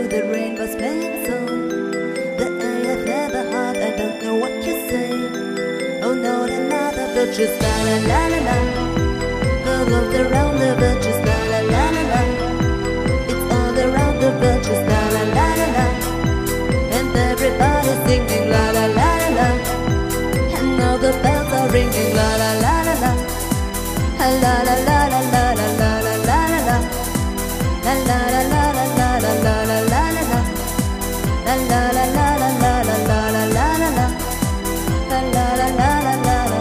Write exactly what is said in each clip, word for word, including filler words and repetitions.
the rain was playing song that I have never heard. I don't know what you say. Oh no, another virtuous la la la la la. All of the round the virtuous la la la la la. It's all around the virtuous la la la la la. And everybody's singing la la la la la. And all the bells are ringing la la la la la. La la la la la la la la la la la. La la la la la la la la la la la. La la la la la la la la la la la. La la la la la la la.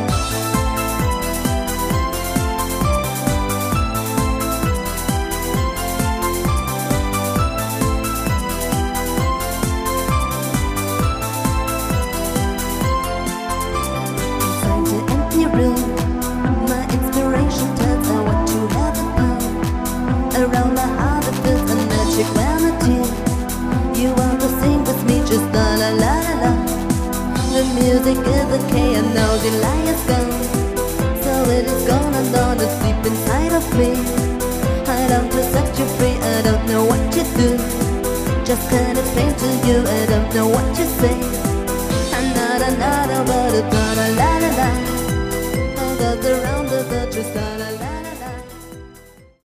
Inside the empty room, my inspiration turns. I want to have it now. Around my heart it feels a magic melody. You want to sing with me, just la la la la la. The music is okay and now the lie is gone. So it is gone and gone to sleep inside of me. I long to set you free, I don't know what to do. Just can't explain to you, I don't know what to say. Another, another, but it's la la la la la. All goes around the virtuous la la la.